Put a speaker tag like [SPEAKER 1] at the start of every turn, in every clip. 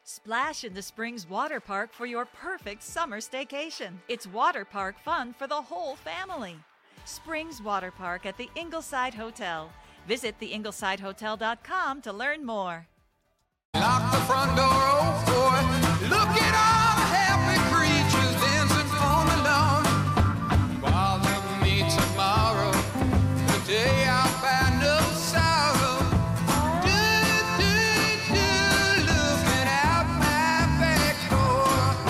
[SPEAKER 1] Splash in the Springs Water Park for your perfect summer staycation. It's water park fun for the whole family. Springs Water Park at the Ingleside Hotel. Visit theinglesidehotel.com to learn more.
[SPEAKER 2] Lock the front door, oh boy. Look at all the happy creatures dancing on the lawn. Bother me tomorrow, the day I'll find no sorrow. Looking out my back door.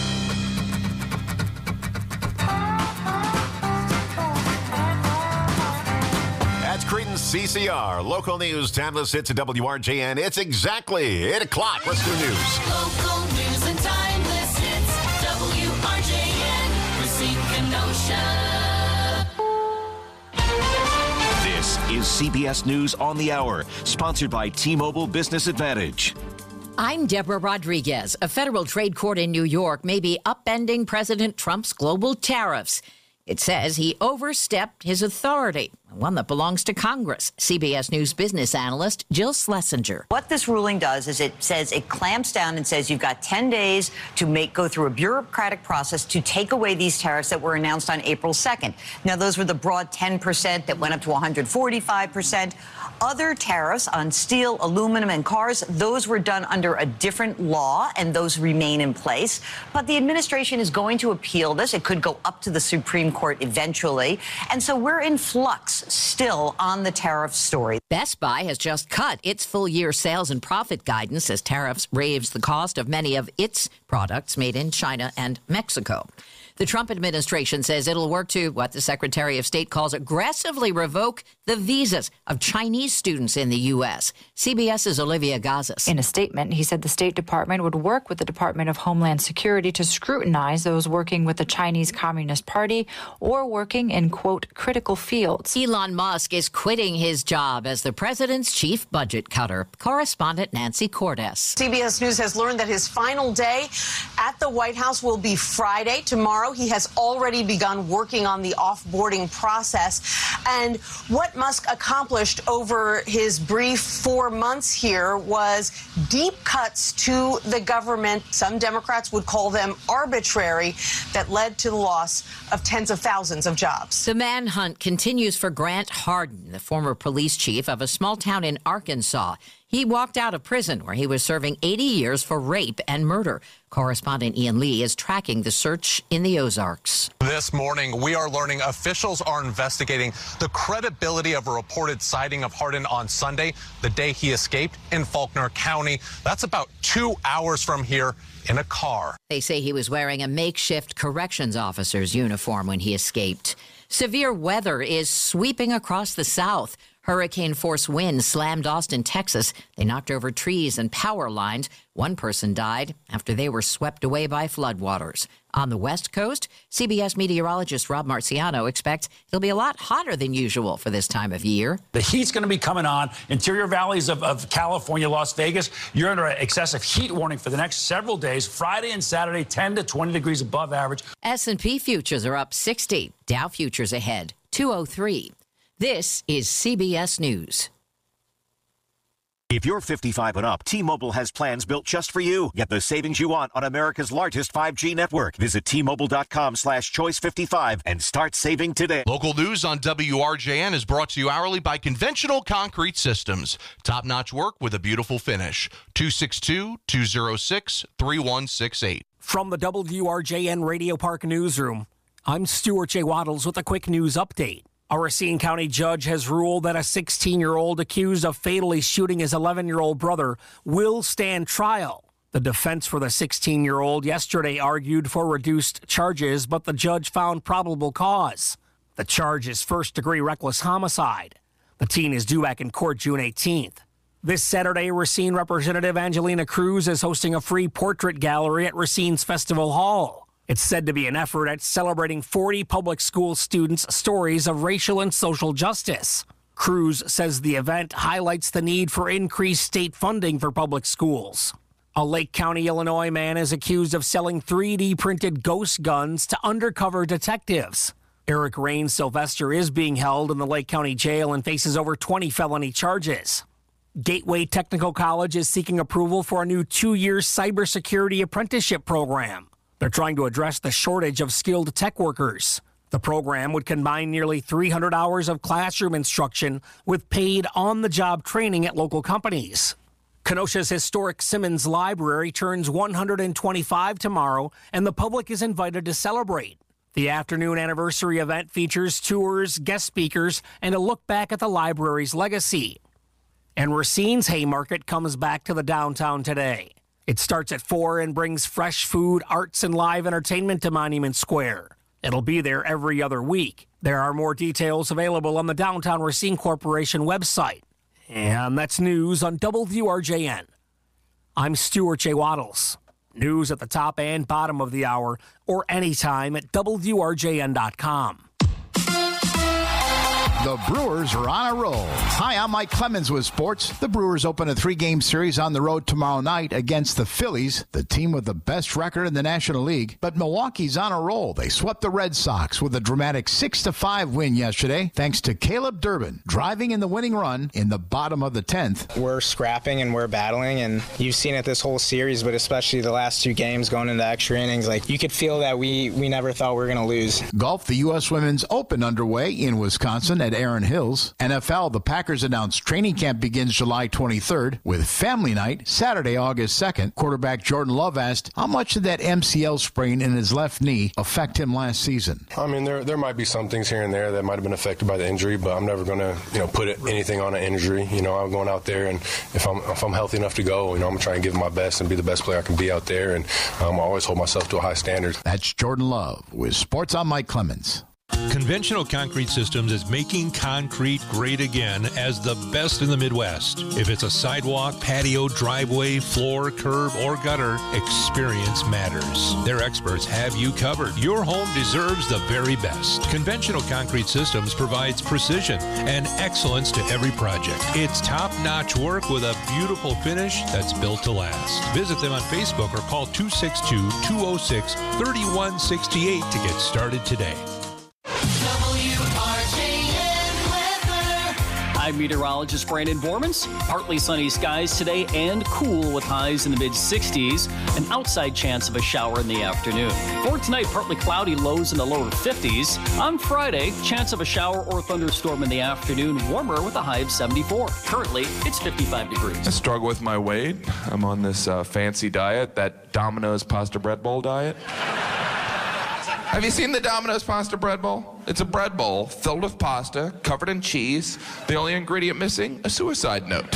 [SPEAKER 3] That's Creedence CCR. Local news, timeless hits at WRJN. It's exactly 8 o'clock. Let's do news.
[SPEAKER 4] Local news and timeless hits. WRJN. Racine Kenosha.
[SPEAKER 5] This is CBS News on the Hour, sponsored by T-Mobile Business Advantage.
[SPEAKER 6] I'm Deborah Rodriguez. A federal trade court in New York may be upending President Trump's global tariffs. It says he overstepped his authority, one that belongs to Congress. CBS News business analyst Jill Schlesinger.
[SPEAKER 7] What this ruling does is it says it clamps down and says you've got 10 days to go through a bureaucratic process to take away these tariffs that were announced on April 2nd. Now, those were the broad 10% that went up to 145%. Other tariffs on steel, aluminum, and cars, those were done under a different law, and those remain in place. But the administration is going to appeal this. It could go up to the Supreme Court eventually. And so we're in flux still on the tariff story.
[SPEAKER 6] Best Buy has just cut its full-year sales and profit guidance as tariffs raise the cost of many of its products made in China and Mexico. The Trump administration says it'll work to, what the Secretary of State calls, aggressively revoke the visas of Chinese students in the U.S. CBS's Olivia Gazis.
[SPEAKER 8] In a statement, he said the State Department would work with the Department of Homeland Security to scrutinize those working with the Chinese Communist Party or working in, quote, critical fields.
[SPEAKER 6] Elon Musk is quitting his job as the president's chief budget cutter. Correspondent Nancy Cordes.
[SPEAKER 9] CBS News has learned that his final day at the White House will be Friday. Tomorrow, he has already begun working on the offboarding process. And what Musk accomplished over his brief 4 months here was deep cuts to the government. Some Democrats would call them arbitrary, that led to the loss of tens of thousands of jobs.
[SPEAKER 6] The manhunt continues for Grant Hardin, the former police chief of a small town in Arkansas. He walked out of prison where he was serving 80 years for rape and murder. Correspondent Ian Lee is tracking the search in the Ozarks.
[SPEAKER 10] This morning, we are learning officials are investigating the credibility of a reported sighting of Hardin on Sunday, the day he escaped in Faulkner County. That's about 2 hours from here in a car.
[SPEAKER 6] They say he was wearing a makeshift corrections officer's uniform when he escaped. Severe weather is sweeping across the South. Hurricane-force winds slammed Austin, Texas. They knocked over trees and power lines. One person died after they were swept away by floodwaters. On the West Coast, CBS meteorologist Rob Marciano expects it'll be a lot hotter than usual for this time of year.
[SPEAKER 11] The heat's going to be coming on. Interior valleys of California, Las Vegas, you're under an excessive heat warning for the next several days. Friday and Saturday, 10 to 20 degrees above average.
[SPEAKER 6] S&P futures are up 60. Dow futures ahead, 203. This is CBS News.
[SPEAKER 5] If you're 55 and up, T-Mobile has plans built just for you. Get the savings you want on America's largest 5G network. Visit T-Mobile.com/choice55 and start saving today.
[SPEAKER 12] Local news on WRJN is brought to you hourly by Conventional Concrete Systems. Top-notch work with a beautiful finish. 262-206-3168.
[SPEAKER 13] From the WRJN Radio Park Newsroom, I'm Stuart J. Waddles with a quick news update. A Racine County judge has ruled that a 16-year-old accused of fatally shooting his 11-year-old brother will stand trial. The defense for the 16-year-old yesterday argued for reduced charges, but the judge found probable cause. The charge is first-degree reckless homicide. The teen is due back in court June 18th. This Saturday, Racine Representative Angelina Cruz is hosting a free portrait gallery at Racine's Festival Hall. It's said to be an effort at celebrating 40 public school students' stories of racial and social justice. Cruz says the event highlights the need for increased state funding for public schools. A Lake County, Illinois man is accused of selling 3D-printed ghost guns to undercover detectives. Eric Rain Sylvester is being held in the Lake County Jail and faces over 20 felony charges. Gateway Technical College is seeking approval for a new 2-year cybersecurity apprenticeship program. They're trying to address the shortage of skilled tech workers. The program would combine nearly 300 hours of classroom instruction with paid on-the-job training at local companies. Kenosha's historic Simmons Library turns 125 tomorrow, and the public is invited to celebrate. The afternoon anniversary event features tours, guest speakers, and a look back at the library's legacy. And Racine's Haymarket comes back to the downtown today. It starts at 4 and brings fresh food, arts, and live entertainment to Monument Square. It'll be there every other week. There are more details available on the Downtown Racine Corporation website. And that's news on WRJN. I'm Stuart J. Waddles. News at the top and bottom of the hour or anytime at WRJN.com.
[SPEAKER 14] The Brewers are on a roll. Hi, I'm Mike Clemens with sports. The Brewers open a 3-game series on the road tomorrow night against the Phillies, the team with the best record in the National League. But Milwaukee's on a roll. They swept the Red Sox with a dramatic 6-5 win yesterday, thanks to Caleb Durbin driving in the winning run in the bottom of the 10th.
[SPEAKER 15] We're scrapping and we're battling, and you've seen it this whole series, but especially the last 2 games going into extra innings. Like, you could feel that we never thought we were going to lose.
[SPEAKER 14] Golf, the U.S. Women's Open underway in Wisconsin at Erin Hills. NFL, the Packers announced training camp begins July 23rd with family night Saturday, August 2nd. Quarterback Jordan Love asked how much did that MCL sprain in his left knee affect him last season.
[SPEAKER 16] I mean, there might be some things here and there that might have been affected by the injury, but I'm never going to put anything on an injury. I'm going out there, and if I'm healthy enough to go, I'm going to try and give my best and be the best player I can be out there, and I always hold myself to a high standard.
[SPEAKER 14] That's Jordan Love with Sports. I'm Mike Clemens.
[SPEAKER 17] Conventional Concrete Systems is making concrete great again as the best in the Midwest. If it's a sidewalk, patio, driveway, floor, curb, or gutter, experience matters. Their experts have you covered. Your home deserves the very best. Conventional Concrete Systems provides precision and excellence to every project. It's top-notch work with a beautiful finish that's built to last. Visit them on Facebook or call 262-206-3168 to get started today.
[SPEAKER 18] I'm meteorologist Brandon Bormans. Partly sunny skies today and cool with highs in the mid-60s. An outside chance of a shower in the afternoon. For tonight, partly cloudy, lows in the lower 50s. On Friday, chance of a shower or thunderstorm in the afternoon, warmer with a high of 74. Currently, it's 55 degrees.
[SPEAKER 19] I struggle with my weight. I'm on this fancy diet, that Domino's pasta bread bowl diet. Have you seen the Domino's pasta bread bowl? It's a bread bowl filled with pasta, covered in cheese. The only ingredient missing, a suicide note.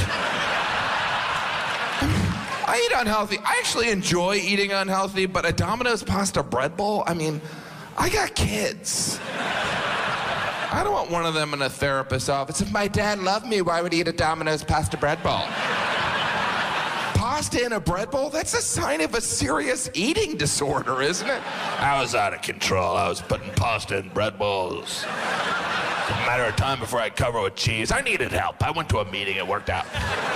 [SPEAKER 19] I eat unhealthy. I actually enjoy eating unhealthy, but a Domino's pasta bread bowl? I mean, I got kids. I don't want one of them in a therapist's office. If my dad loved me, why would he eat a Domino's pasta bread bowl? Pasta in a bread bowl? That's a sign of a serious eating disorder, isn't it? I was out of control. I was putting pasta in bread bowls. It's a matter of time before I cover it with cheese. I needed help. I went to a meeting. It worked out.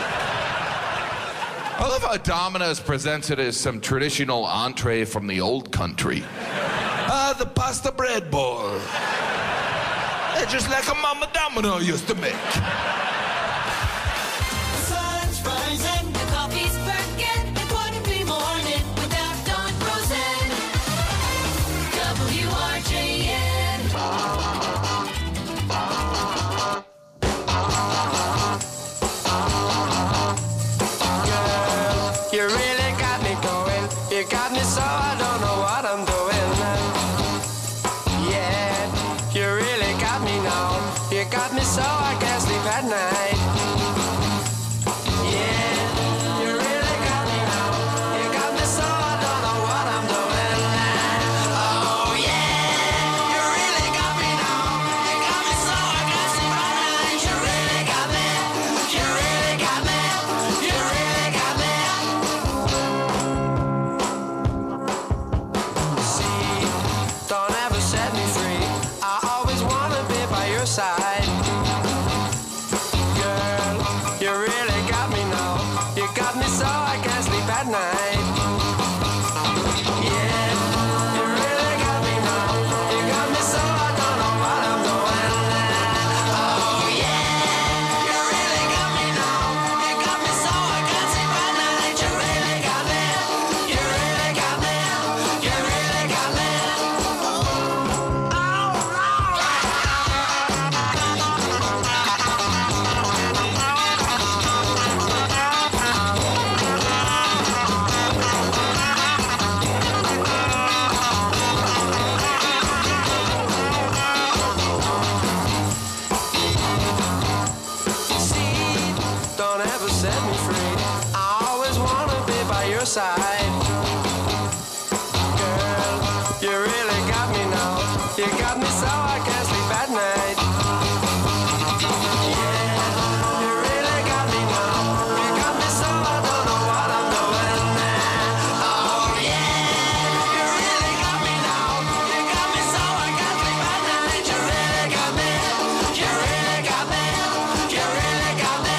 [SPEAKER 19] I love how Domino's presents it as some traditional entree from the old country. The pasta bread bowl. It's just like a Mama Domino used to make.
[SPEAKER 2] her side. Girl, you really got me now. You got me so I can't sleep at night. Yeah, you really got me now. You got me so I don't know what I'm doing now. Oh yeah, you really got me now. You got me so I can't sleep at night. You really got me. You really got me. You really got me.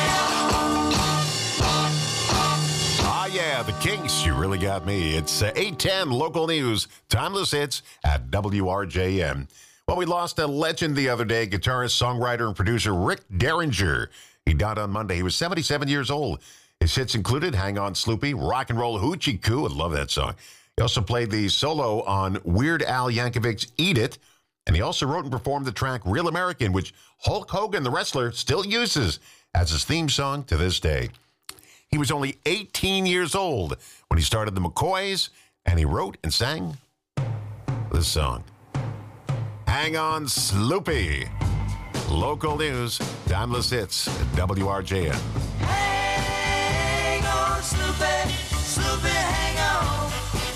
[SPEAKER 3] Ah, yeah, the Kinks, you really got me. It's 8:10 local news, timeless hits at WRJN. Well, we lost a legend the other day, guitarist, songwriter, and producer Rick Derringer. He died on Monday. He was 77 years old. His hits included Hang On Sloopy, Rock and Roll Hoochie Coo. I love that song. He also played the solo on Weird Al Yankovic's Eat It. And he also wrote and performed the track Real American, which Hulk Hogan, the wrestler, still uses as his theme song to this day. He was only 18 years old when he started the McCoys, and he wrote and sang this song. Hang On Sloopy. Local news, timeless hits at WRJN.
[SPEAKER 2] Hang on, Sloopy, Sloopy, hang on.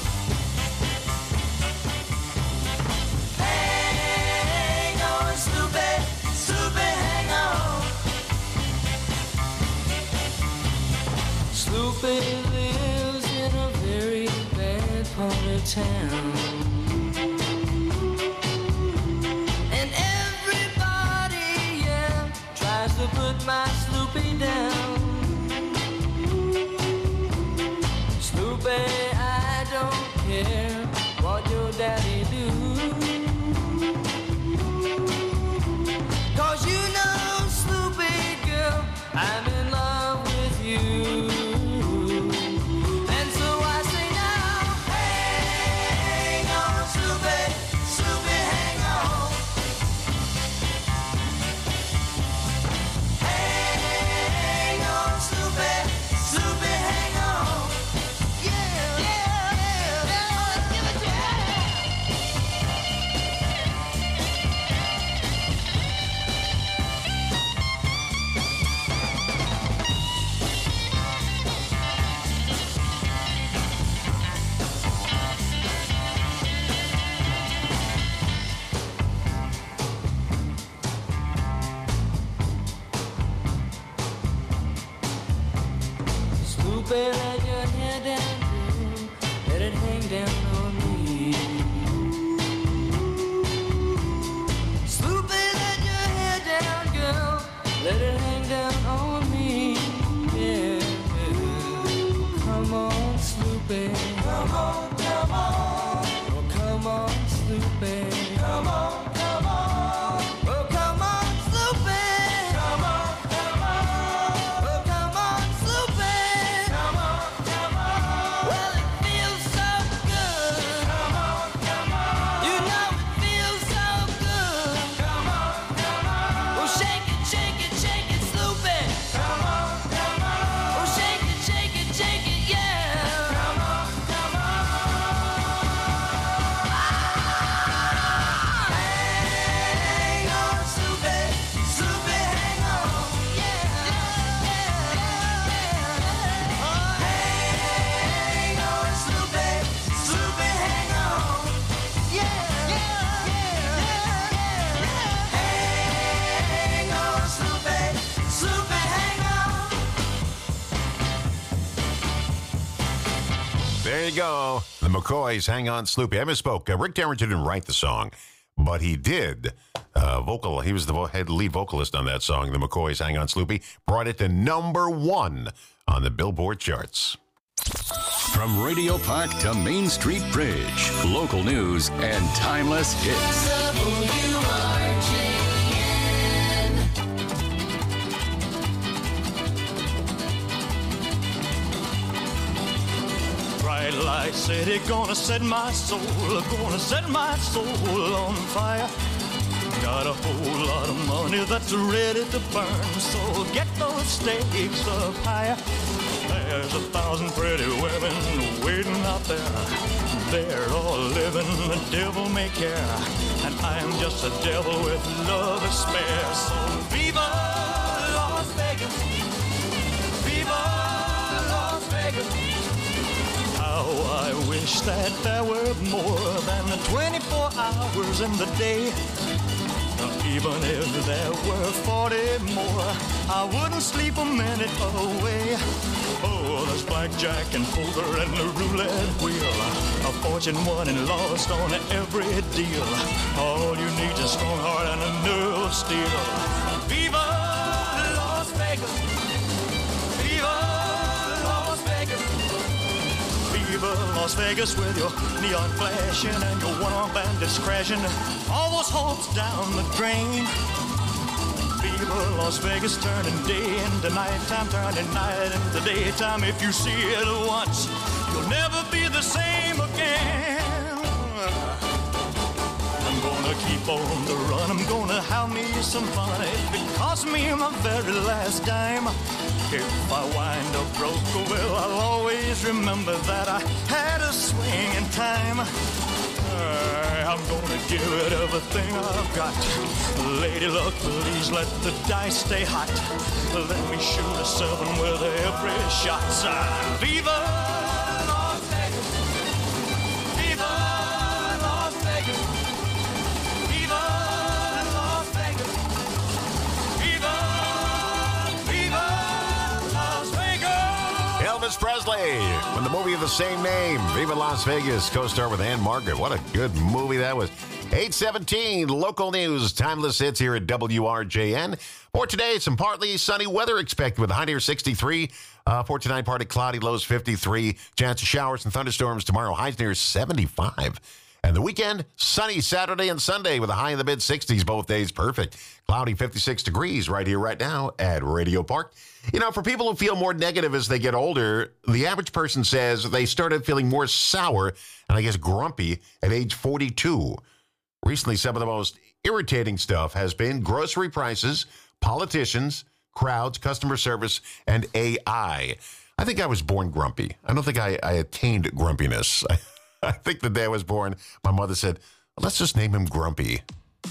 [SPEAKER 2] Hang on, Sloopy, Sloopy, hang on. Sloopy lives in a very bad part of town. And everybody, yeah, tries to put my Sloopy down. Sloopy, I don't care what your daddy do. 'Cause you know, Sloopy girl, I'm in love with you. And so I say now, hang on, Sloopy, Sloopy, hang on. Hang on, Sloopy, Sloopy, hang on. Yeah, yeah, yeah, let's give it to you. Sloopy, let your hair down, girl. Let it hang down on me. Sloopy, let your hair down, girl. Let it hang down on me. Yeah. Come on, Sloopy. Come on, come on. Oh, come on, Sloopy. Come on, come on. Oh, come on, Sloopy. Come on, come on. Oh, come on, Sloopy. Come on, come on. Well, it feels so good. Come on, come on. You know it feels so good. Come on, come on. Oh, shake it, Sloopy. Come on, come on. Oh, shake it, yeah. Come on, come on. Hang on, Sloopy, Sloopy, hang on. Yeah, hang on, Sloopy, Sloopy, hang on. Yeah, hang on, Sloopy, Sloopy, hang on.
[SPEAKER 3] There you go. The McCoys, Hang On Sloopy. I misspoke. Rick Derringer didn't write the song, but he did vocal. He was the lead vocalist on that song. The McCoys, Hang On Sloopy, brought it to #1 on the Billboard charts.
[SPEAKER 20] From Radio Park to Main Street Bridge, local news and timeless hits.
[SPEAKER 21] Bright light city, gonna set my soul on fire. Got a whole lot of money that's ready to burn, so get those stakes up higher. There's 1,000 pretty women waiting out there. They're all living the devil may care, and I'm just a devil with love to spare. So viva Las Vegas, viva Las Vegas, wish that there were more than the 24 hours in the day. Even if there were 40 more, I wouldn't sleep a minute away. Oh, there's blackjack and poker and the roulette wheel. A fortune won and lost on every deal. All you need is a strong heart and a nerve of steel. Viva Las Vegas! Viva Las Vegas! Viva Las Vegas with your neon flashing and your one-armed bandits crashing. All those hopes down the drain. Viva Las Vegas, turning day into nighttime, turning night into daytime. If you see it once, you'll never be the same again. I'm gonna keep on the run, I'm gonna have me some fun. If it costs me my very last dime, if I wind up broke, well, I'll always remember that I had a swing in time. I'm gonna give it everything I've got. Lady luck, please let the dice stay hot. Let me shoot a 7 with every shot. Viva Las Vegas! Viva Las Vegas! Viva Las Vegas! Viva Las Vegas!
[SPEAKER 3] Elvis Presley, from the movie of the same name, Viva Las Vegas, co-star with Ann Margaret. What a good movie that was. 8:17, local news, timeless hits here at WRJN. For today, some partly sunny weather expected with a high near 63. For tonight, partly cloudy, lows 53. Chance of showers and thunderstorms tomorrow, highs near 75. And the weekend, sunny Saturday and Sunday with a high in the mid-60s, both days perfect. Cloudy, 56 degrees right here, right now at Radio Park. You know, for people who feel more negative as they get older, the average person says they started feeling more sour and I guess grumpy at age 42. Recently, some of the most irritating stuff has been grocery prices, politicians, crowds, customer service, and AI. I think I was born grumpy. I don't think I attained grumpiness. I think the day I was born, my mother said, let's just name him Grumpy.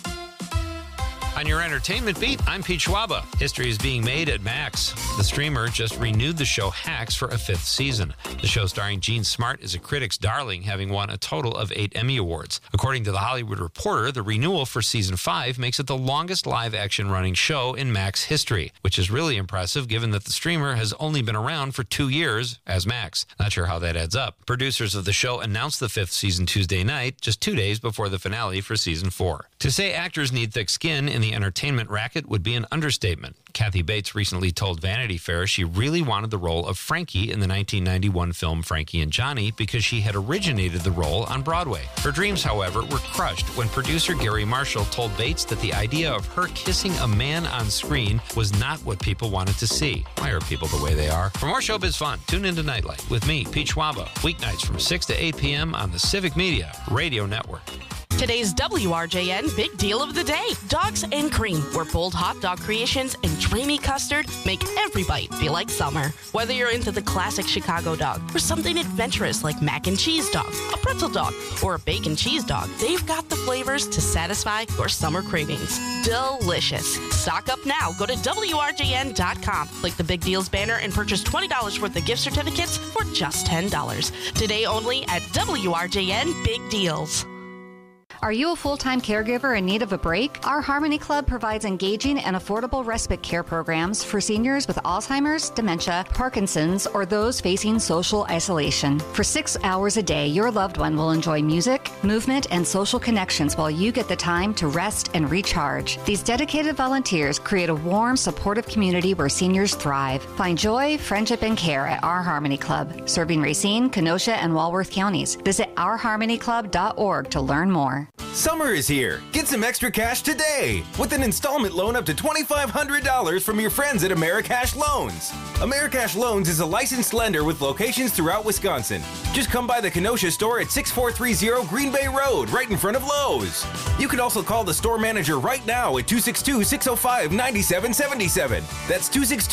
[SPEAKER 1] On your entertainment beat, I'm Pete Schwaba. History is being made at Max. The streamer just renewed the show Hacks for a 5th season. The show starring Gene Smart is a critic's darling, having won a total of 8 Emmy Awards. According to The Hollywood Reporter, the renewal for season 5 makes it the longest live-action running show in Max history, which is really impressive given that the streamer has only been around for 2 years as Max. Not sure how that adds up. Producers of the show announced the 5th season Tuesday night, just 2 days before the finale for season 4. To say actors need thick skin in the entertainment racket would be an understatement. Kathy Bates recently told Vanity Fair she really wanted the role of Frankie in the 1991 film Frankie and Johnny because she had originated the role on Broadway. Her dreams, however, were crushed when producer Gary Marshall told Bates that the idea of her kissing a man on screen was not what people wanted to see. Why are people the way they are? For more showbiz fun, tune into Nightlight with me, Pete Schwaba, weeknights from 6 to 8 p.m. on the Civic Media Radio Network.
[SPEAKER 22] Today's WRJN Big Deal of the Day. Dogs and Cream, where bold hot dog creations and dreamy custard make every bite feel like summer. Whether you're into the classic Chicago dog or something adventurous like mac and cheese dog, a pretzel dog, or a bacon cheese dog, they've got the flavors to satisfy your summer cravings. Delicious. Stock up now. Go to WRJN.com. Click the Big Deals banner and purchase $20 worth of gift certificates for just $10. Today only at WRJN Big Deals.
[SPEAKER 23] Are you a full-time caregiver in need of a break? Our Harmony Club provides engaging and affordable respite care programs for seniors with Alzheimer's, dementia, Parkinson's, or those facing social isolation. For 6 hours a day, your loved one will enjoy music, movement, and social connections while you get the time to rest and recharge. These dedicated volunteers create a warm, supportive community where seniors thrive. Find joy, friendship, and care at Our Harmony Club, serving Racine, Kenosha, and Walworth counties. Visit ourharmonyclub.org to learn more.
[SPEAKER 24] Summer is here. Get some extra cash today with an installment loan up to $2,500 from your friends at Americash Loans. Americash Loans is a licensed lender with locations throughout Wisconsin. Just come by the Kenosha store at 6430 Green Bay Road, right in front of Lowe's. You can also call the store manager right now at 262-605-9777. That's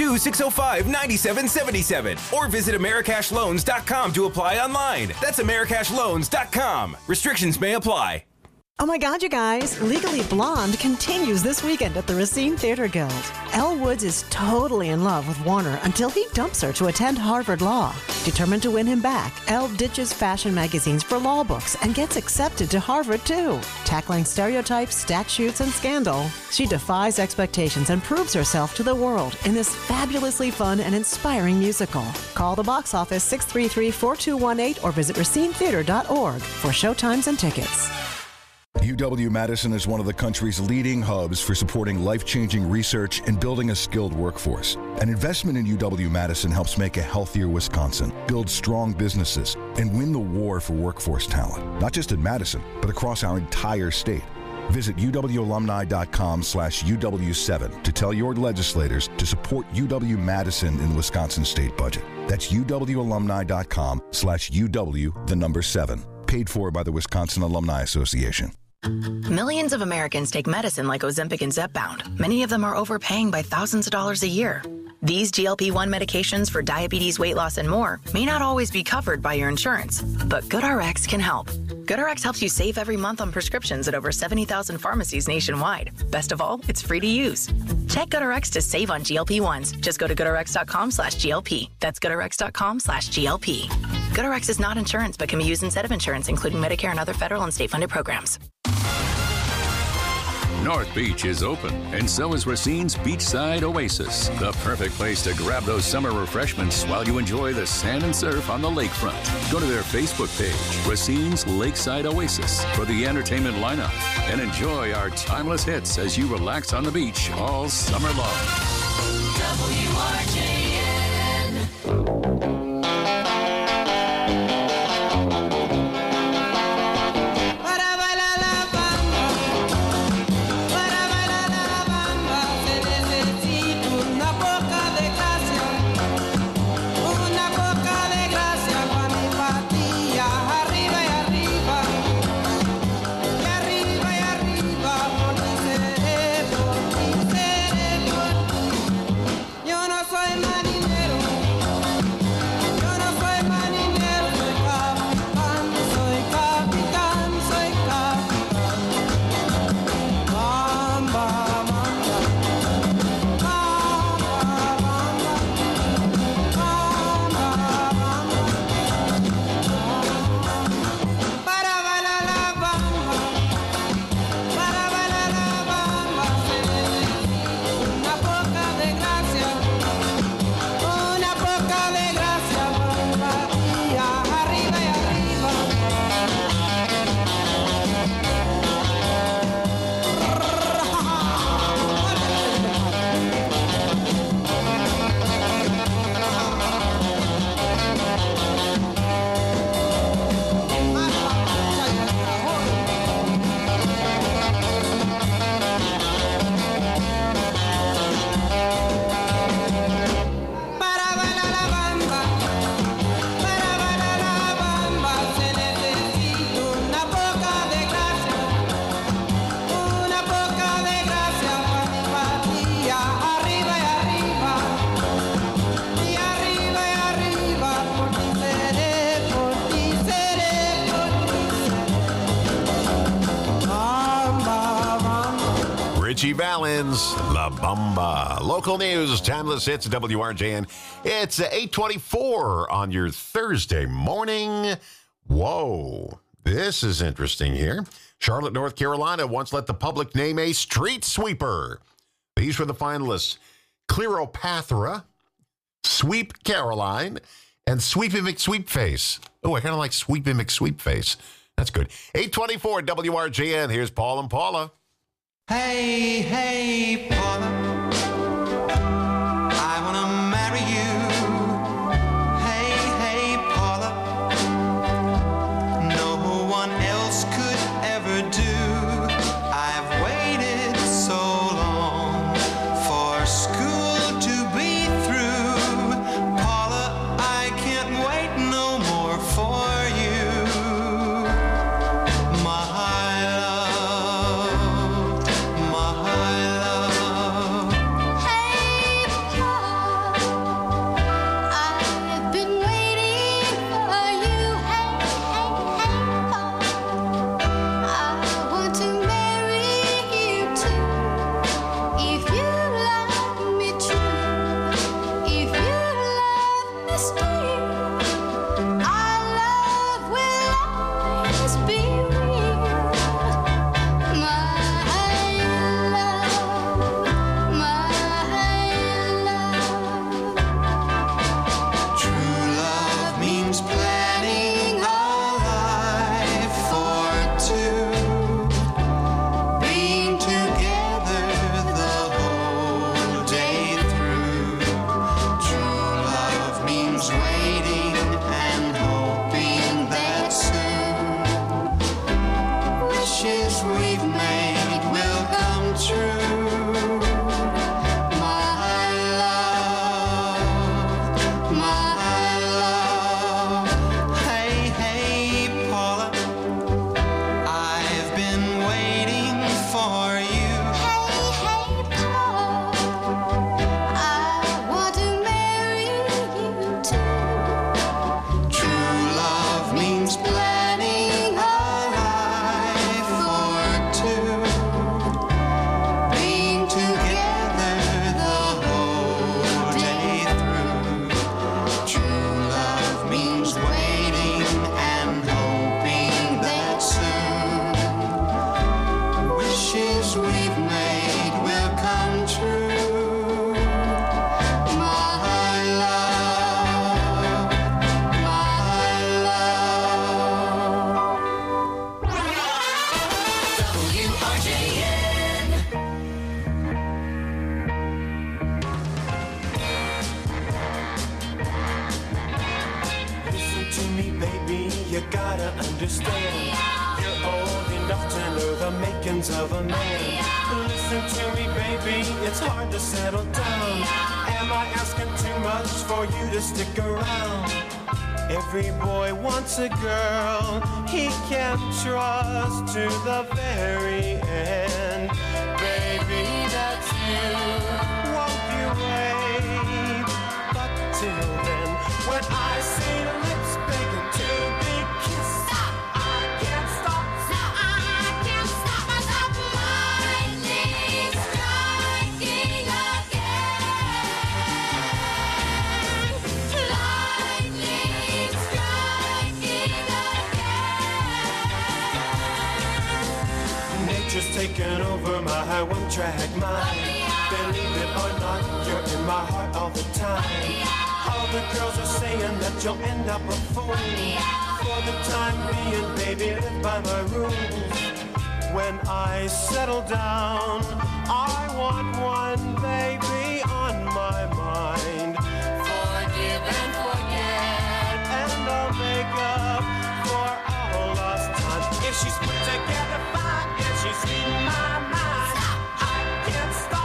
[SPEAKER 24] 262-605-9777. Or visit AmericashLoans.com to apply online. That's AmericashLoans.com. Restrictions may apply.
[SPEAKER 4] Oh my God, you guys. Legally Blonde continues this weekend at the Racine Theater Guild. Elle Woods is totally in love with Warner until he dumps her to attend Harvard Law. Determined to win him back, Elle ditches fashion magazines for law books and gets accepted to Harvard, too. Tackling stereotypes, statutes, and scandal, she defies expectations and proves herself to the world in this fabulously fun and inspiring musical. Call the box office 633-4218 or visit racinetheater.org for showtimes and tickets.
[SPEAKER 7] UW-Madison is one of the country's leading hubs for supporting life-changing research and building a skilled workforce. An investment in UW-Madison helps make a healthier Wisconsin, build strong businesses, and win the war for workforce talent, not just in Madison, but across our entire state. Visit uwalumni.com/UW7 to tell your legislators to support UW-Madison in the Wisconsin state budget. That's uwalumni.com/UW7. Paid for by the Wisconsin Alumni Association.
[SPEAKER 8] Millions of Americans take medicine like Ozempic and Zepbound. Many of them are overpaying by thousands of dollars a year. These GLP-1 medications for diabetes, weight loss, and more may not always be covered by your insurance, but GoodRx can help. GoodRx helps you save every month on prescriptions at over 70,000 pharmacies nationwide. Best of all, it's free to use. Check GoodRx to save on GLP-1s. Just go to GoodRx.com/GLP. That's GoodRx.com/GLP. GoodRx is not insurance, but can be used instead of insurance, including Medicare and other federal and state-funded programs.
[SPEAKER 20] North Beach is open, and so is Racine's Beachside Oasis, the perfect place to grab those summer refreshments while you enjoy the sand and surf on the lakefront. Go to their Facebook page, Racine's Lakeside Oasis, for the entertainment lineup, and enjoy our timeless hits as you relax on the beach all summer long. WRJN.
[SPEAKER 3] Richie Valens, La Bamba. Local news, timeless hits, WRJN. It's 8:24 on your Thursday morning. Whoa, this is interesting here. Charlotte, North Carolina once let the public name a street sweeper. These were the finalists: Cleopatra, Sweep Caroline, and Sweepy McSweepface. Oh, I kind of like Sweepy McSweepface. That's good. 8:24 WRJN. Here's Paul and Paula.
[SPEAKER 2] Hey, hey, Paula, I want to marry you. Hey, hey, Paula, no one else could ever do. I've waited so long for school to be through. Paula, I can't wait no more for you. My love, my love.
[SPEAKER 6] you gotta understand. You're old enough to know the makings of a man. Listen to me, baby, it's hard to settle down. Am I asking too much for you to stick around? Every boy wants a girl he can trust to the very end. Baby, that's you, won't you wait? But till then, when I see lips begging to be kissed, I can't stop, I can't stop myself. Lightning striking again. Lightning striking again. Nature's taken over my one-track mind. Believe it or not, you're in my heart all the time. All the girls are saying that you'll end up a fool. For the time being, baby, live by my rules. When I settle down, I want one baby on my mind. Forgive and forget, and I'll make up for all lost time. If she's put together fine, if she's reading my mind, I can't stop.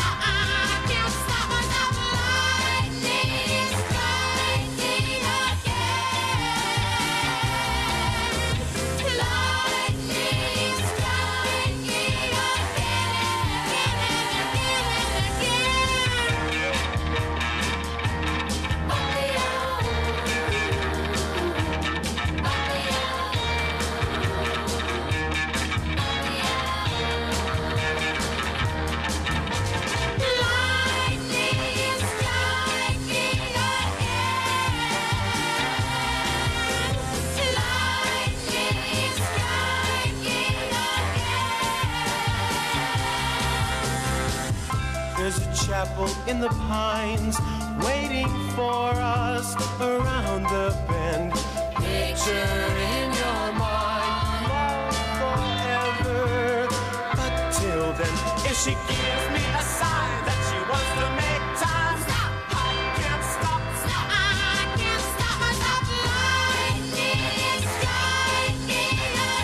[SPEAKER 6] There's a chapel in the pines waiting for us around the bend. Picture in your mind, love forever. But till then, if she gives me a sign that she wants to make time, I can't stop, I can't stop myself. Lightning striking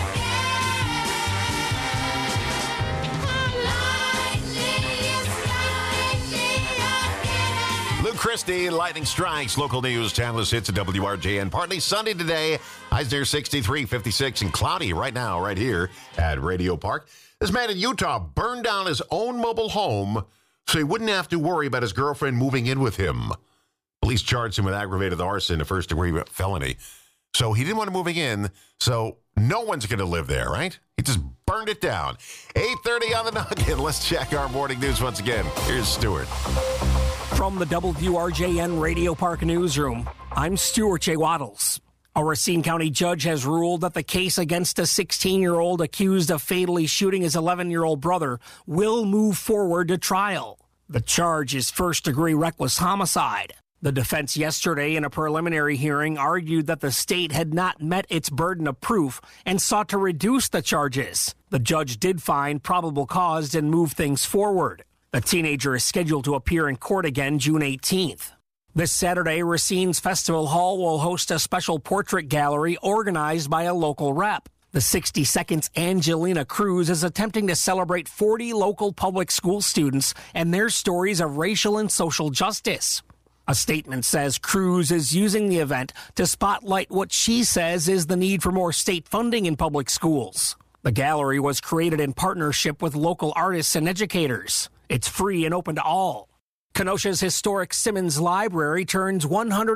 [SPEAKER 6] again.
[SPEAKER 3] Luke Christie, Lightning Strikes, local news, Timeless Hits at WRJN. Partly sunny today, highs near 63, 56, and cloudy right now, right here at Radio Park. This man in Utah burned down his own mobile home so he wouldn't have to worry about his girlfriend moving in with him. Police charged him with aggravated arson, a first-degree felony. So he didn't want to moving in, so no one's going to live there, right? He just burned it down. 8:30 on the Noggin. Let's check our morning news once again. Here's Stuart.
[SPEAKER 13] From the WRJN Radio Park newsroom, I'm Stuart J. Waddles. A Racine County judge has ruled that the case against a 16-year-old accused of fatally shooting his 11-year-old brother will move forward to trial. The charge is first-degree reckless homicide. The defense yesterday in a preliminary hearing argued that the state had not met its burden of proof and sought to reduce the charges. The judge did find probable cause and move things forward. The teenager is scheduled to appear in court again June 18th. This Saturday, Racine's Festival Hall will host a special portrait gallery organized by a local rep. The 60 Seconds Angelina Cruz is attempting to celebrate 40 local public school students and their stories of racial and social justice. A statement says Cruz is using the event to spotlight what she says is the need for more state funding in public schools. The gallery was created in partnership with local artists and educators. It's free and open to all. Kenosha's historic Simmons Library turns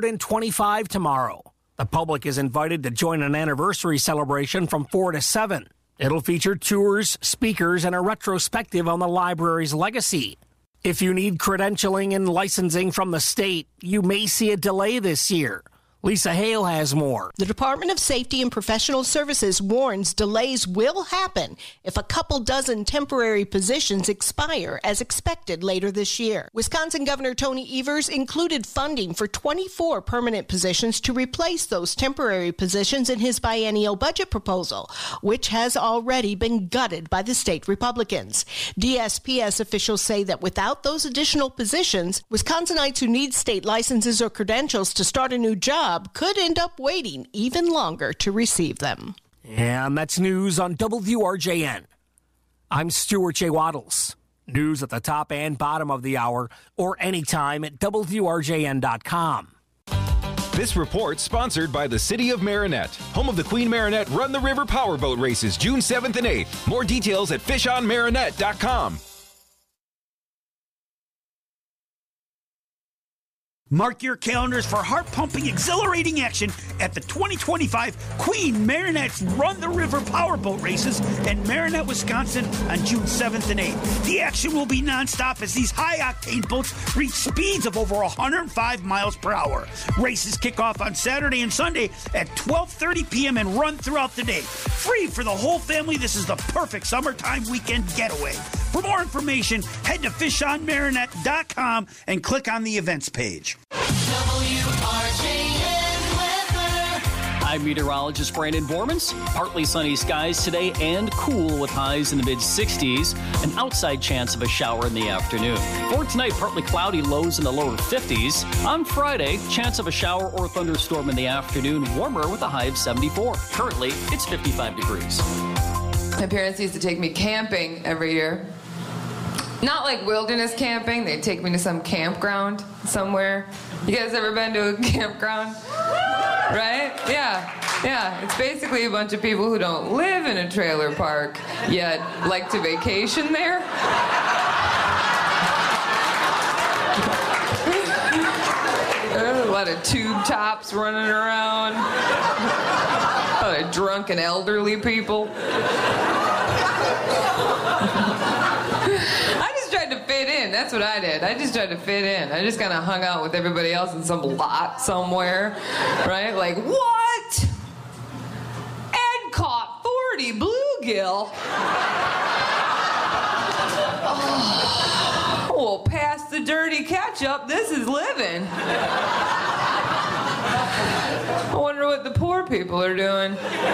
[SPEAKER 13] 125 tomorrow. The public is invited to join an anniversary celebration from 4 to 7. It'll feature tours, speakers, and a retrospective on the library's legacy. If you need credentialing and licensing from the state, you may see a delay this year. Lisa Hale has more.
[SPEAKER 9] The Department of Safety and Professional Services warns delays will happen if a couple dozen temporary positions expire as expected later this year. Wisconsin Governor Tony Evers included funding for 24 permanent positions to replace those temporary positions in his biennial budget proposal, which has already been gutted by the state Republicans. DSPS officials say that without those additional positions, Wisconsinites who need state licenses or credentials to start a new job job could end up waiting even longer to receive them.
[SPEAKER 13] And that's news on WRJN. I'm Stuart J. Waddles. News at the top and bottom of the hour or anytime at WRJN.com.
[SPEAKER 5] This report sponsored by the City of Marinette, home of the Queen Marinette Run the River Powerboat Races, June 7th and 8th. More details at fishonmarinette.com.
[SPEAKER 10] Mark your calendars for heart-pumping, exhilarating action at the 2025 Queen Marinette's Run the River Powerboat Races in Marinette, Wisconsin on June 7th and 8th. The action will be nonstop as these high-octane boats reach speeds of over 105 miles per hour. Races kick off on Saturday and Sunday at 12:30 p.m. and run throughout the day. Free for the whole family, this is the perfect summertime weekend getaway. For more information, head to fishonmarinette.com and click on the events page.
[SPEAKER 18] I'm meteorologist Brandon Bormans. Partly sunny skies today and cool with highs in the mid-60s. An outside chance of a shower in the afternoon. For tonight, partly cloudy, lows in the lower 50s. On Friday, chance of a shower or thunderstorm in the afternoon, warmer with a high of 74. Currently, it's 55 degrees.
[SPEAKER 11] My parents used to take me camping every year. Not like wilderness camping. They'd take me to some campground somewhere. You guys ever been to a campground? Right? Yeah. It's basically a bunch of people who don't live in a trailer park, yet like to vacation there. There's a lot of tube tops running around. A lot of drunken elderly people. I just tried to fit in. That's what I did. I just tried to fit in. I just kind of hung out with everybody else in some lot somewhere, right? Like, what? Ed caught 40 bluegill. Oh, well, pass the dirty ketchup. This is living. I wonder what the poor people are doing.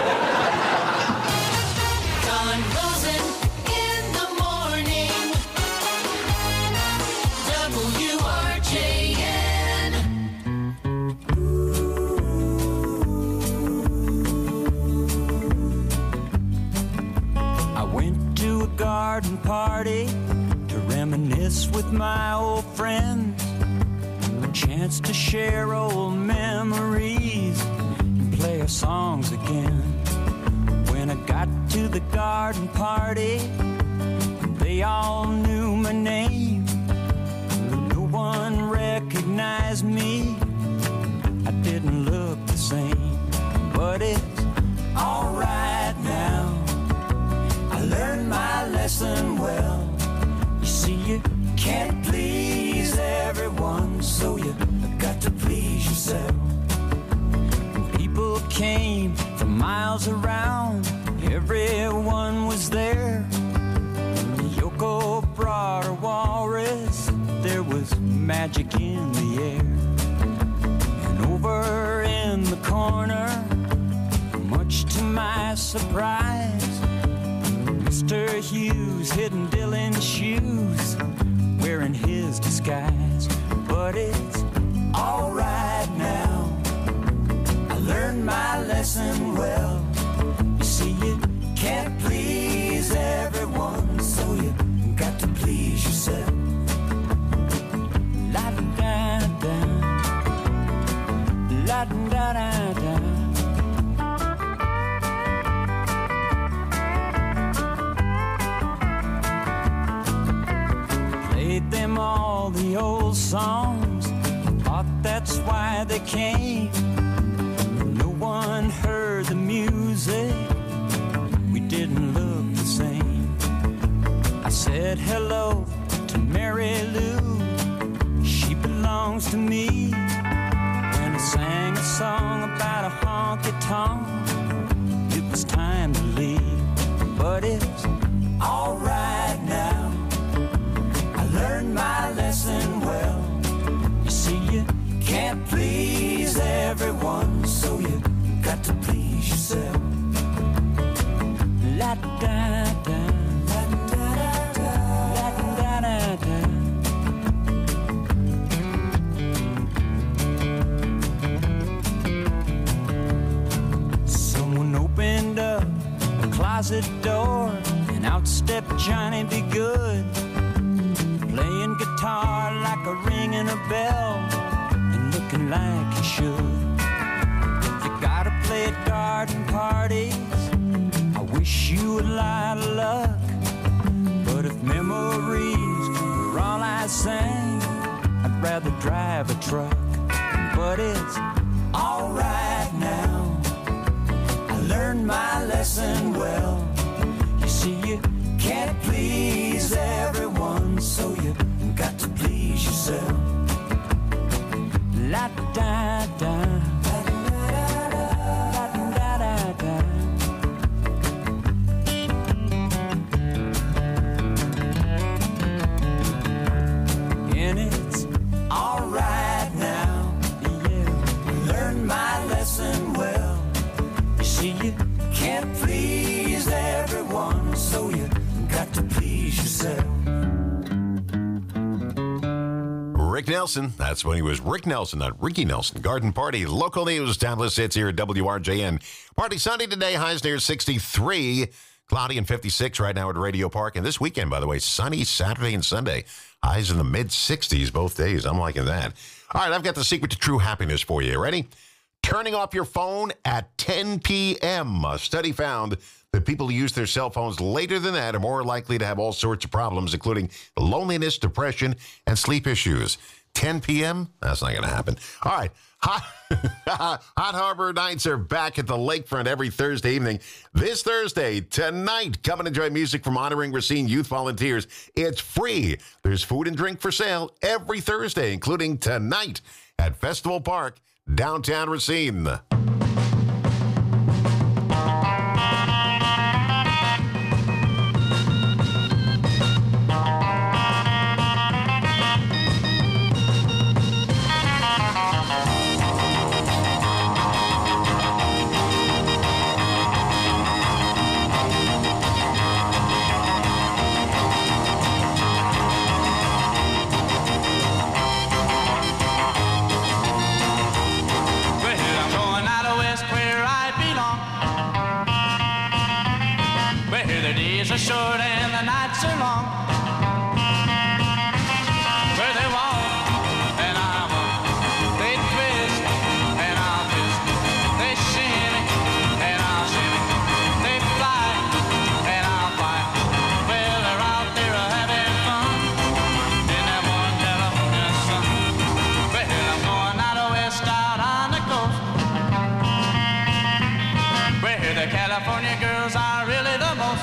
[SPEAKER 2] Don Rosen in the morning. WRJN.
[SPEAKER 12] I went to a garden party to reminisce with my old friends. A chance to share old memories and play our songs again. When I got to the garden party, they all knew my name. No one recognized me. I didn't look the same, but it's all right now. I learned my lesson well. You see, you can't please everyone, so you got to please yourself. People came from miles around, everyone was there. Yoko brought her walrus, there was magic in the air. And over in the corner, much to my surprise, Mr. Hughes hidden Dylan's shoes, wearing his disguise. But it's all right now. I learned my lesson well. You see, you can't please everyone, so you got to please yourself. La da da da, la da da da. Played them all the old songs, thought that's why they came. No one heard the music, we didn't look the same. I said hello to Mary Lou, she belongs to me. And I sang a song about a honky-tonk, it was time to leave. But it's all right now. I learned my lesson well. You see, you can't please everyone, so you got to please yourself. La da da, la da da, la da da da. closet door, and out stepped Johnny B. Good, playing guitar like a ringing a bell, and looking like he should. If you gotta play at garden parties, I wish you would lie to luck. But if memories were all I sang, I'd rather drive a truck. But it's alright now, I learned my lesson well. You see, you can't please everyone, so you got to please yourself. La da da. And it's alright now, yeah, learn my lesson well. You see, you can't please everyone, so you got to please yourself.
[SPEAKER 3] Rick Nelson. That's when he was Rick Nelson, not Ricky Nelson. Garden Party. Local news. Timeless hits here at WRJN. Party Sunday today. Highs near 63. Cloudy and 56 right now at Radio Park. And this weekend, by the way, sunny Saturday and Sunday. Highs in the mid-60s both days. I'm liking that. All right, I've got the secret to true happiness for you. Ready? Turning off your phone at 10 p.m. A study found that people who use their cell phones later than that are more likely to have all sorts of problems, including loneliness, depression, and sleep issues. 10 p.m.? That's not going to happen. All right. Hot Harbor Nights are back at the lakefront every Thursday evening. This Thursday, tonight, come and enjoy music from Honoring Racine Youth Volunteers. It's free. There's food and drink for sale every Thursday, including tonight at Festival Park, downtown Racine.
[SPEAKER 2] Are short and the nights are long. Where they walk and I walk, they twist and I'll twist, they shimmy and I'll shimmy, they fly and I'll fly. Well, they're out there having fun in that one California sun. Well, I'm going out west, out on the coast, where the California girls are really the most.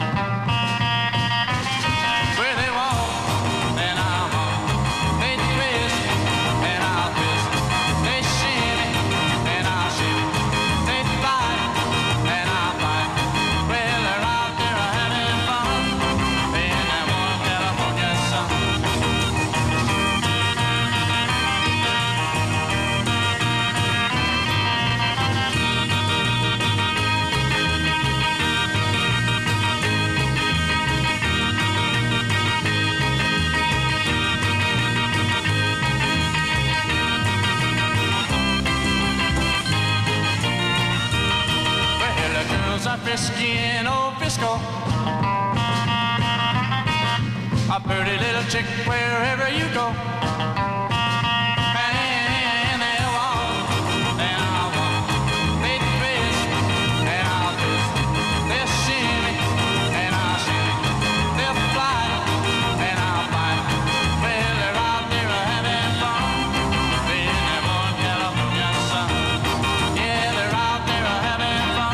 [SPEAKER 2] Frisky in old Frisco, a pretty little chick wherever you go. And they walk, and I'll walk. They twist, and I'll twist. They'll shimmy, and I'll shimmy. They'll fly, and I'll fly. Well, they're out there having fun in that one California sun. Yeah, they're out there having fun.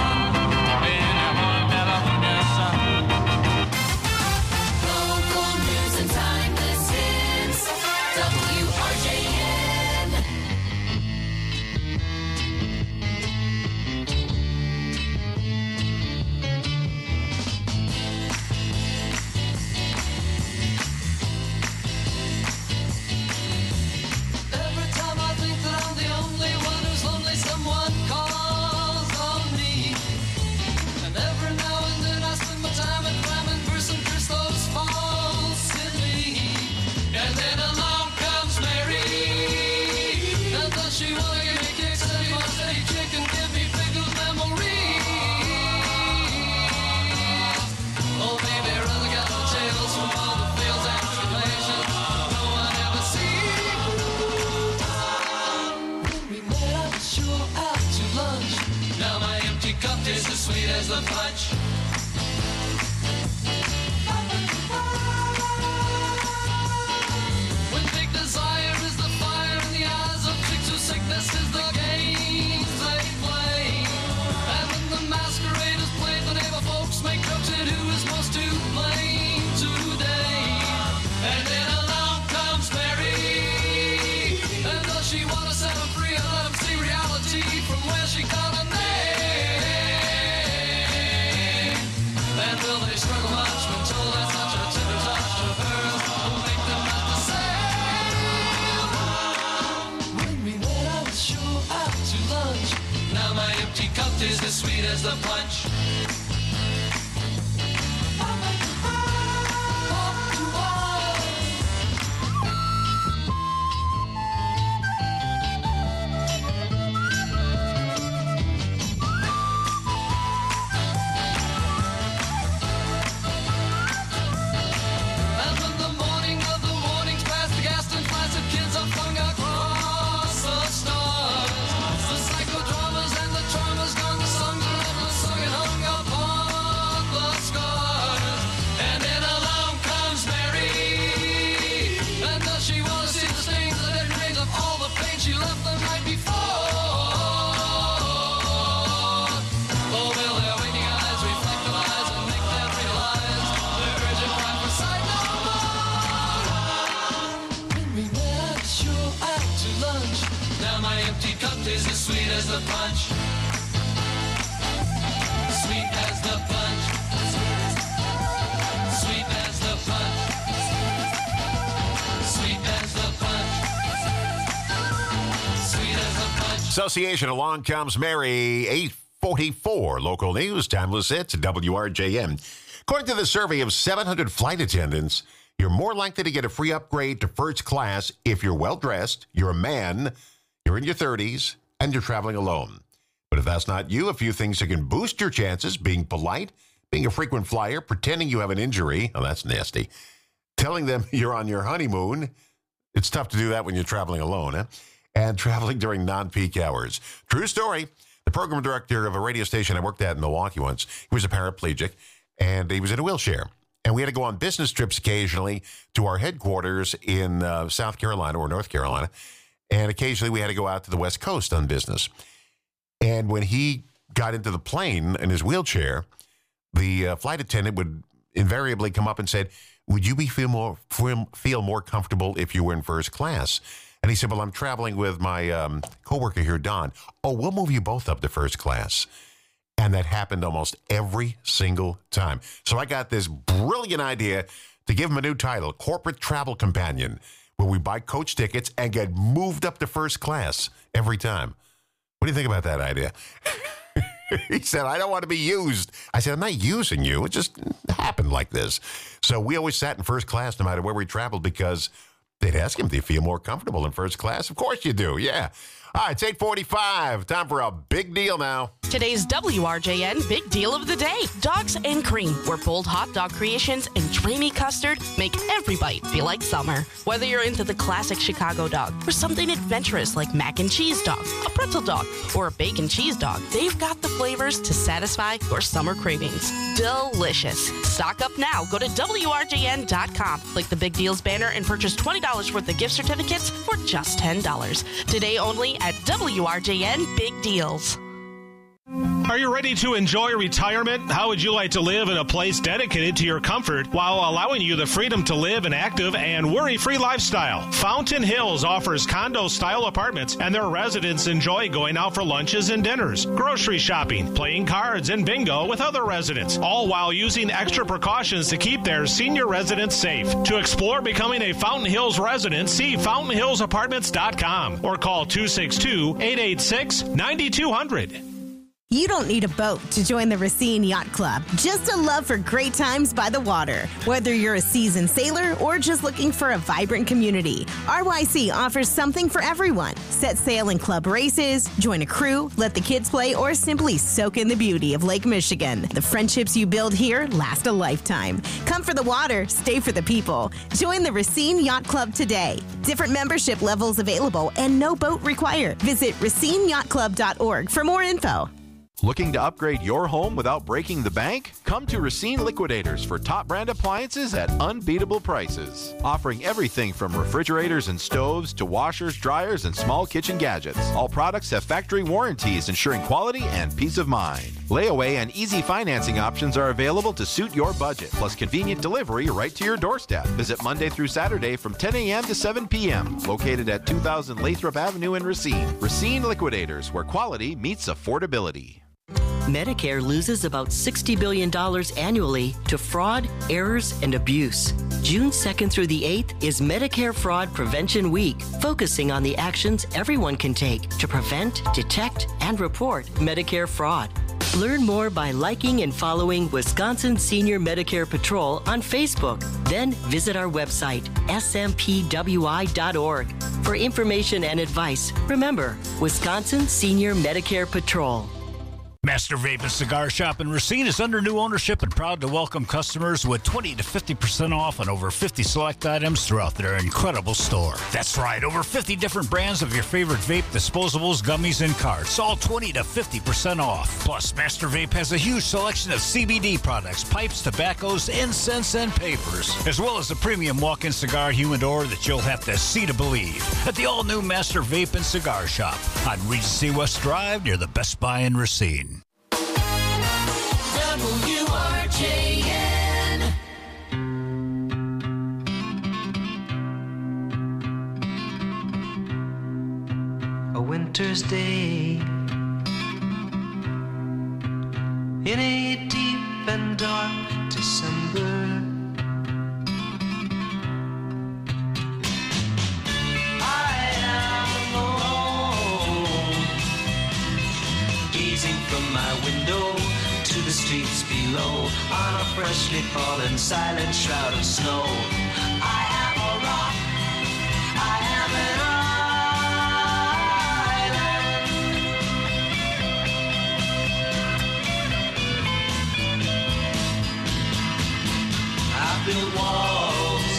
[SPEAKER 2] Local news and timeless hits. cup tastes as sweet as the punch. When big desire is the fire in the eyes of chicks whose sickness is the games they play. And when the masquerade is played, the neighbor folks make jokes at who is most to blame today. And then along comes Mary, and does she want to set him free and let him see reality from where she got a name? And will they struggle much until there's such a tender touch of hers will make them not the same? When we went out to show out to lunch, now my empty cup tastes as sweet as the punch. Is as sweet as the punch. Sweet as the punch. Sweet as the punch. Sweet as the punch. Sweet as the punch.
[SPEAKER 3] Association, along comes Mary, 8:44. Local news, timeless hits, WRJM. According to the survey of 700 flight attendants, you're more likely to get a free upgrade to first class if you're well-dressed, you're a man, you're in your 30s, and you're traveling alone. But if that's not you, a few things that can boost your chances: being polite, being a frequent flyer, pretending you have an injury. Oh, that's nasty. Telling them you're on your honeymoon. It's tough to do that when you're traveling alone, huh? And traveling during non-peak hours. True story. The program director of a radio station I worked at in Milwaukee once, he was a paraplegic, and he was in a wheelchair. And we had to go on business trips occasionally to our headquarters in South Carolina or North Carolina. And occasionally we had to go out to the West Coast on business. And when he got into the plane in his wheelchair, the flight attendant would invariably come up and said, "Would you feel more comfortable if you were in first class?" And he said, "Well, I'm traveling with my coworker here, Don. Oh, we'll move you both up to first class." And that happened almost every single time. So I got this brilliant idea to give him a new title, Corporate Travel Companion, where we buy coach tickets and get moved up to first class every time. What do you think about that idea? He said, "I don't want to be used." I said, "I'm not using you. It just happened like this." So we always sat in first class no matter where we traveled because they'd ask him, "Do you feel more comfortable in first class?" Of course you do, yeah. All right, it's 8:45. Time for a big deal now.
[SPEAKER 22] Today's WRJN Big Deal of the Day. Dogs and Cream, where bold hot dog creations and dreamy custard make every bite feel like summer. Whether you're into the classic Chicago dog or something adventurous like mac and cheese dog, a pretzel dog, or a bacon cheese dog, they've got the flavors to satisfy your summer cravings. Delicious. Stock up now. Go to WRJN.com. Click the Big Deals banner and purchase $20 worth of gift certificates for just $10. Today only at WRJN Big Deals.
[SPEAKER 14] Are you ready to enjoy retirement? How would you like to live in a place dedicated to your comfort while allowing you the freedom to live an active and worry-free lifestyle? Fountain Hills offers condo-style apartments, and their residents enjoy going out for lunches and dinners, grocery shopping, playing cards, and bingo with other residents, all while using extra precautions to keep their senior residents safe. To explore becoming a Fountain Hills resident, see fountainhillsapartments.com or call 262-886-9200.
[SPEAKER 15] You don't need a boat to join the Racine Yacht Club. Just a love for great times by the water. Whether you're a seasoned sailor or just looking for a vibrant community, RYC offers something for everyone. Set sail in club races, join a crew, let the kids play, or simply soak in the beauty of Lake Michigan. The friendships you build here last a lifetime. Come for the water, stay for the people. Join the Racine Yacht Club today. Different membership levels available and no boat required. Visit RacineYachtClub.org for more info.
[SPEAKER 16] Looking to upgrade your home without breaking the bank? Come to Racine Liquidators for top brand appliances at unbeatable prices. Offering everything from refrigerators and stoves to washers, dryers, and small kitchen gadgets. All products have factory warranties ensuring quality and peace of mind. Layaway and easy financing options are available to suit your budget, plus convenient delivery right to your doorstep. Visit Monday through Saturday from 10 a.m. to 7 p.m. Located at 2000 Lathrop Avenue in Racine. Racine Liquidators, where quality meets affordability.
[SPEAKER 17] Medicare loses about $60 billion annually to fraud, errors, and abuse. June 2nd through the 8th is Medicare Fraud Prevention Week, focusing on the actions everyone can take to prevent, detect, and report Medicare fraud. Learn more by liking and following Wisconsin Senior Medicare Patrol on Facebook. Then visit our website, smpwi.org. For information and advice, remember, Wisconsin Senior Medicare Patrol.
[SPEAKER 10] Master Vape and Cigar Shop in Racine is under new ownership and proud to welcome customers with 20 to 50% off on over 50 select items throughout their incredible store. That's right, over 50 different brands of your favorite vape, disposables, gummies, and carts, all 20 to 50% off. Plus, Master Vape has a huge selection of CBD products, pipes, tobaccos, incense, and papers, as well as a premium walk-in cigar humidor that you'll have to see to believe at the all-new Master Vape and Cigar Shop on Regency West Drive near the Best Buy in Racine.
[SPEAKER 2] WRJN.
[SPEAKER 19] A winter's day in a deep and dark December. I am alone, gazing from my window to the streets below on a freshly fallen silent shroud of snow. I am a rock, I am an island. I built walls,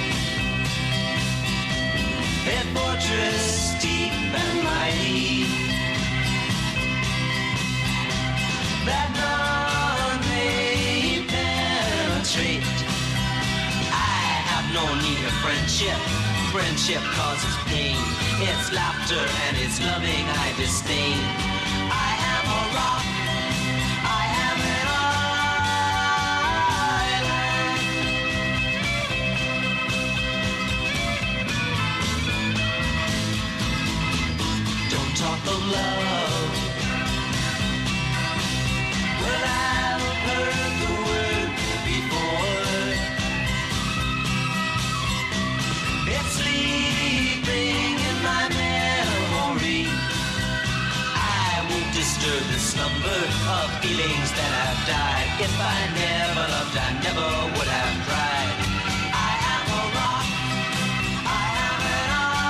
[SPEAKER 19] a fortress deep and mighty, that none may penetrate. I have no need of friendship. Friendship causes pain. It's laughter and it's loving I disdain. I am a rock. I am an island. Don't talk of love. Well, I've heard the word before. It's sleeping in my memory. I won't disturb the slumber of feelings that have died. If I never loved, I never would have tried. I am a rock. I am an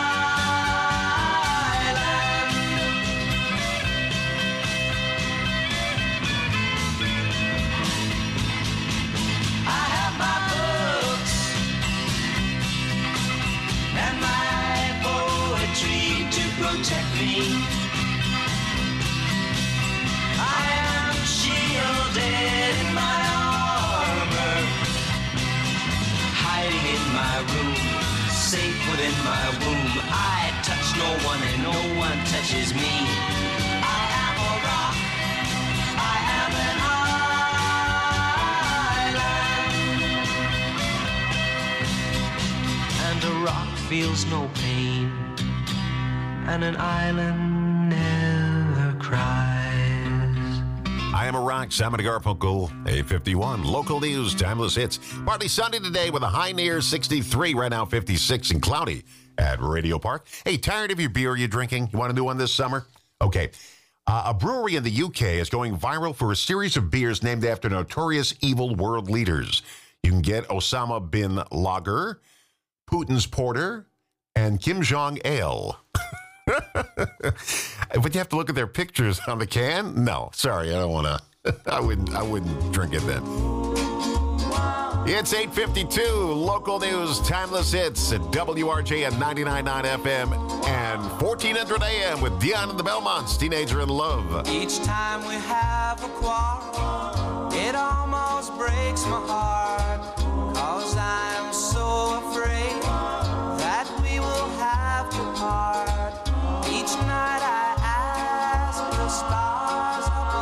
[SPEAKER 19] island. I have my books and my poetry to protect me. I am shielded in my armor, hiding in my room, safe within my womb. I touch no one and no one touches me. I am a rock. I am an island. And a rock feels no pain, and an island never cries.
[SPEAKER 3] I am a rock, Simon Garfunkel, 851. Local news, timeless hits. Partly sunny today with a high near 63, right now 56 and cloudy at Radio Park. Hey, tired of your beer you're drinking? You want a new one this summer? Okay. A brewery in the UK is going viral for a series of beers named after notorious evil world leaders. You can get Osama bin Lager, Putin's Porter, and Kim Jong Ale. But you have to look at their pictures on the can? No, sorry, I don't want to. I wouldn't drink it then. It's 8:52. Local news, timeless hits at WRJ at 99.9 FM and 1400 AM with Dion and the Belmonts, Teenager in Love.
[SPEAKER 6] Each time we have a quarrel, it almost breaks my heart, 'cause I'm so afraid that we will have to part. Each night I ask the stars up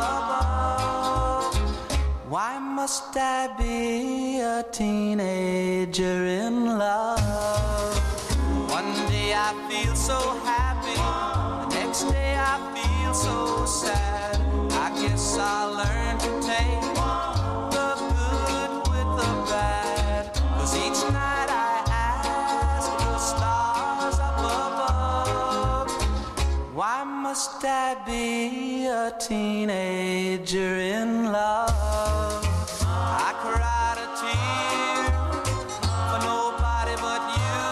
[SPEAKER 6] above, why must I be a teenager in love? One day I feel so happy, the next day I feel so sad. I guess I'll learn to take the good with the bad, 'cause each night I ask the stars up above, why must I be a teenager in love? I cried a tear for nobody but you.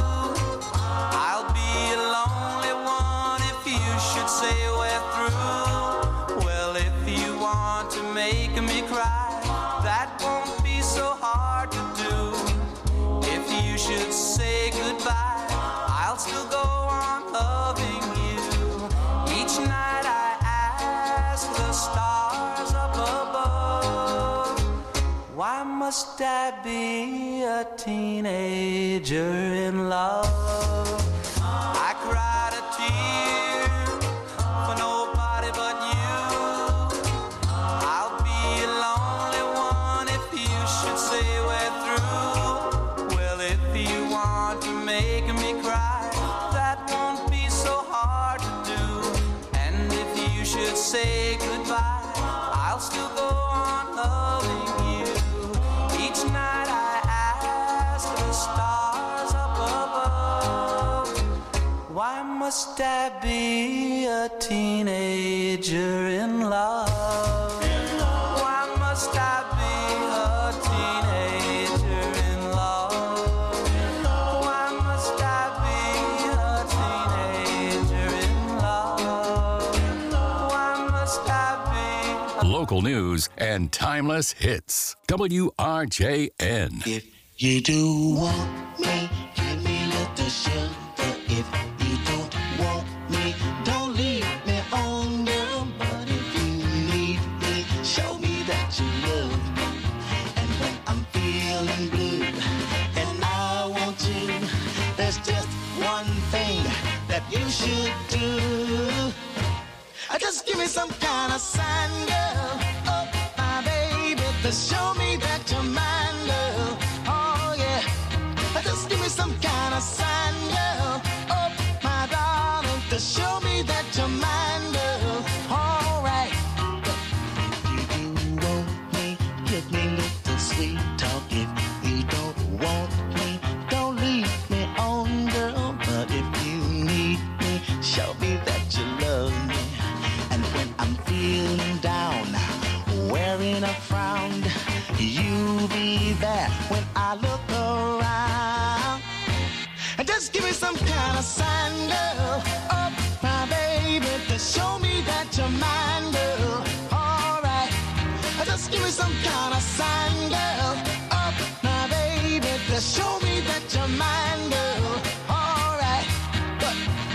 [SPEAKER 6] I'll be a lonely one if you should say we're through. Well, if you want to make me cry, that won't be so hard to do. If you should say goodbye, I'll still go on loving you. Each night I ask the stars up above, why must I be a teenager in love? I cried a tear for nobody but you. I'll be a lonely one if you should say we're through. Well, if you want to make me cry, that won't be so hard to do. And if you should say goodbye, I'll still go on loving you. Each night I ask the stars up above, why must I be a teenager in love? Why must I be a teenager in love? Why must I be a teenager in love? Why must I be?
[SPEAKER 20] Local news and timeless hits. WRJN.
[SPEAKER 1] If you do want me, give me a little sugar. If you don't want me, don't leave me on, girl. But if you need me, show me that you love me. And when I'm feeling blue and I want you, there's just one thing that you should do. Just give me some kind of sign, girl. Oh, my baby, to show me that you're mine, girl. Oh, yeah. Just give me some kind of sign, girl. Oh, my darling, to show me that you're mine, girl. All right. If you do want me, give me a little sweet talk. If you don't want me, don't leave me on, girl. But if you need me, show me that you love me. And when I'm feeling down, wearing a frown, you'll be there when I look around. And just give me some kind of sign, girl. Oh, my baby, to show me that you're mine, girl. All right. Just give me some kind of sign, girl. Oh, my baby, to show me that you're mine, girl. All right. But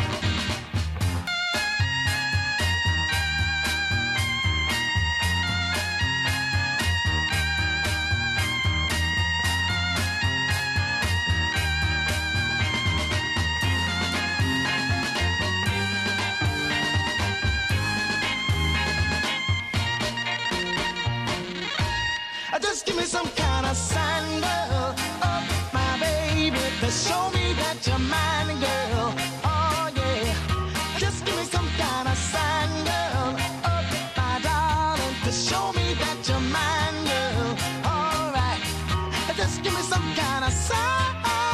[SPEAKER 1] just give me some kind of sign, girl. Oh, my baby, to show me that you're mine, girl. Oh, yeah. Just give me some kind of sign, girl. Oh, my darling, to show me that you're mine, girl. All right. Just give me some kind of sign.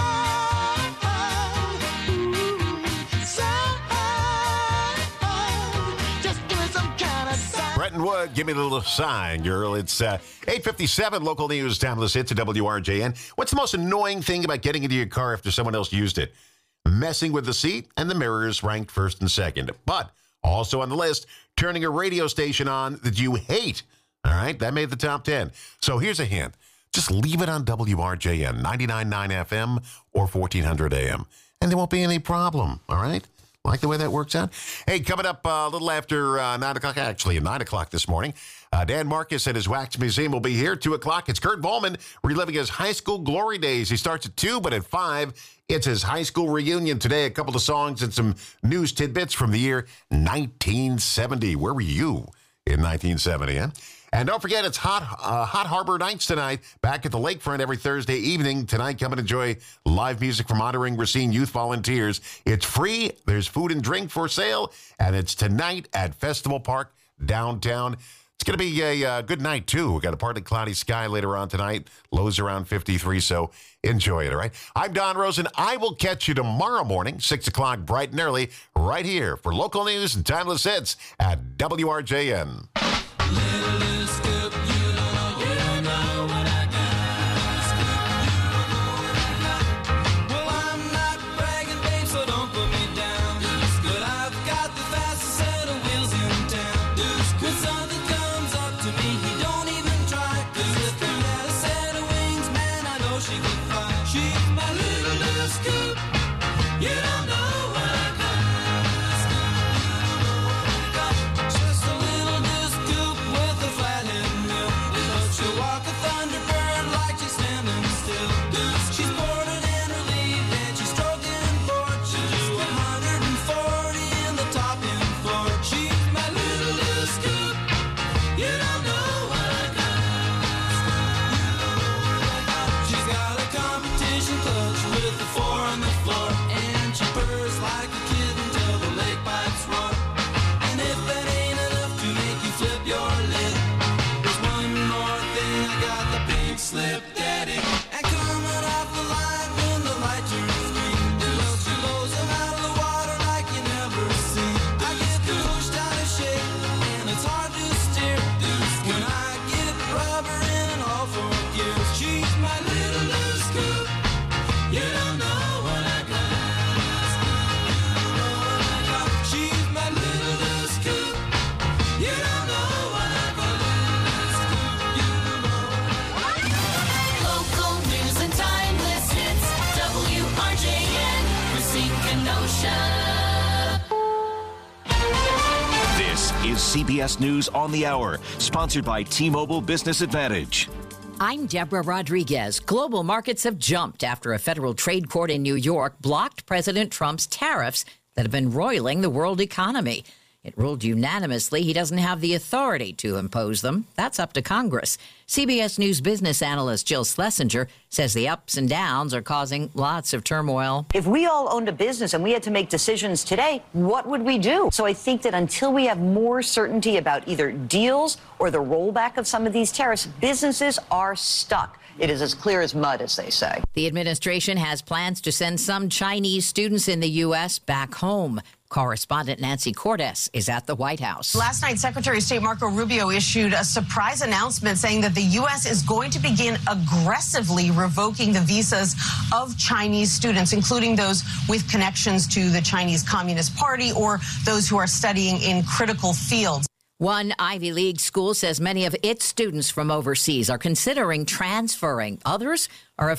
[SPEAKER 1] Just give me some kind of sign.
[SPEAKER 3] Bretton Wood, give me a little sign, girl. It's 8:57, local news, timeless hits at WRJN. What's the most annoying thing about getting into your car after someone else used it? Messing with the seat and the mirrors ranked first and second. But also on the list, turning a radio station on that you hate. All right, that made the top 10. So here's a hint. just leave it on WRJN, 99.9 FM or 1400 AM, and there won't be any problem, all right? Like the way that works out? Hey, coming up a little after 9 o'clock, actually 9 o'clock this morning, Dan Marcus at his Wax Museum will be here. 2 o'clock, it's Kurt Volman reliving his high school glory days. He starts at 2, but at 5, it's his high school reunion. Today, a couple of songs and some news tidbits from the year 1970. Where were you in 1970, huh? And don't forget, it's Hot Harbor Nights tonight, back at the lakefront every Thursday evening. Tonight, come and enjoy live music from honoring Racine Youth Volunteers. It's free. There's food and drink for sale, and it's tonight at Festival Park downtown. It's going to be a good night, too. We've got a partly cloudy sky later on tonight. Lows around 53, so enjoy it, all right? I'm Don Rosen. I will catch you tomorrow morning, 6 o'clock, bright and early, right here for local news and timeless hits at WRJN.
[SPEAKER 4] CBS News on the Hour, sponsored by T-Mobile Business Advantage.
[SPEAKER 21] I'm Deborah Rodriguez. Global markets have jumped after a federal trade court in New York blocked President Trump's tariffs that have been roiling the world economy. It ruled unanimously he doesn't have the authority to impose them. That's up to Congress. CBS News business analyst Jill Schlesinger says the ups and downs are causing lots of turmoil.
[SPEAKER 23] If we all owned a business and we had to make decisions today, what would we do? So I think that until we have more certainty about either deals or the rollback of some of these tariffs, businesses are stuck. It is as clear as mud, as they say.
[SPEAKER 21] The administration has plans to send some Chinese students in the U.S. back home. Correspondent Nancy Cordes is at the White House.
[SPEAKER 24] Last night, Secretary of State Marco Rubio issued a surprise announcement saying that the U.S. is going to begin aggressively revoking the visas of Chinese students, including those with connections to the Chinese Communist Party or those who are studying in critical fields.
[SPEAKER 21] One Ivy League school says many of its students from overseas are considering transferring. Others are